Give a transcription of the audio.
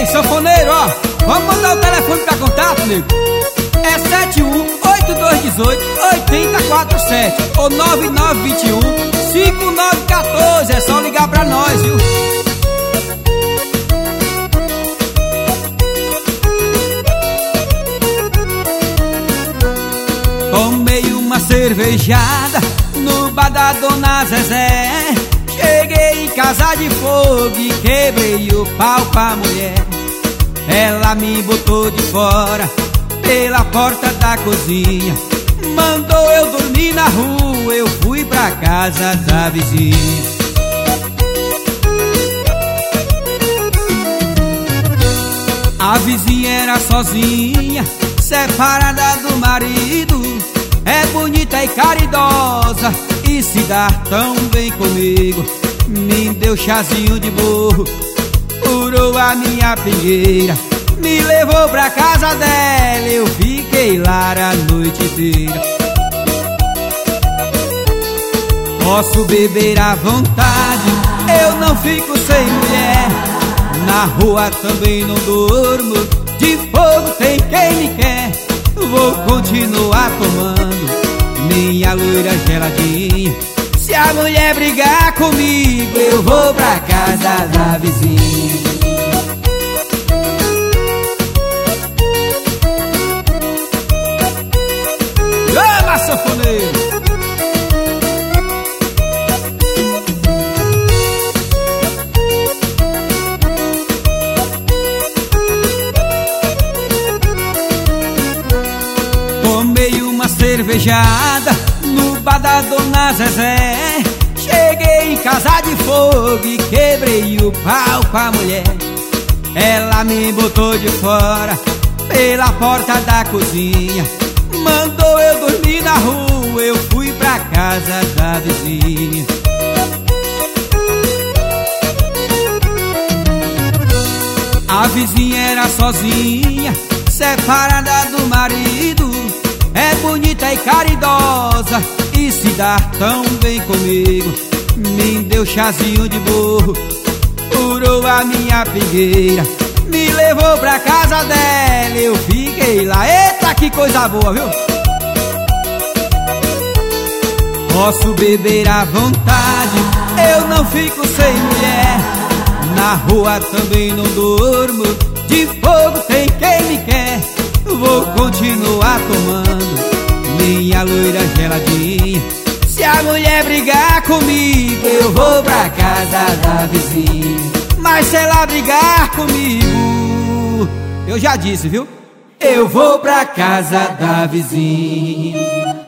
sanfoneiro, ó, vamos mandar o telefone pra contato, nego. É 71-8218-8047 ou 9921-5914. É só ligar pra nós, viu? Tomei uma cervejada no bar da Dona Zezé. Cheguei em casa de fogo e quebrei o pau pra mulher. Ela me botou de fora pela porta da cozinha, mandou eu dormir na rua, eu fui pra casa da vizinha. A vizinha era sozinha, separada do marido. É bonita e caridosa e se dá tão bem comigo. Me deu chazinho de burro, furou a minha pingueira, me levou pra casa dela, eu fiquei lá a noite inteira. Posso beber à vontade, eu não fico sem mulher. Na rua também não durmo, de fogo tem quem me quer. Vou continuar tomando minha loira geladinha. Se a mulher brigar comigo, eu vou pra casa da vizinha. Chama, sanfoneiro! Tomei uma cervejada no bar da Dona Zezé. Cheguei em casa de fogo e quebrei o pau com a mulher. Ela me botou de fora pela porta da cozinha, mandou eu dormir na rua, eu fui pra casa da vizinha. A vizinha era sozinha, separada do marido. É bonita e caridosa e se dá tão bem comigo. Me deu chazinho de burro, furou a minha pingueira, me levou pra casa dela, eu fiquei lá. Eita, que coisa boa, viu? Posso beber à vontade, eu não fico sem mulher. Na rua também não durmo, de fogo tem quem me quer. Vou continuar tomando minha loira geladinha. Se a mulher brigar comigo, eu vou pra casa da vizinha. Mas se ela brigar comigo, eu já disse, viu? Eu vou pra casa da vizinha.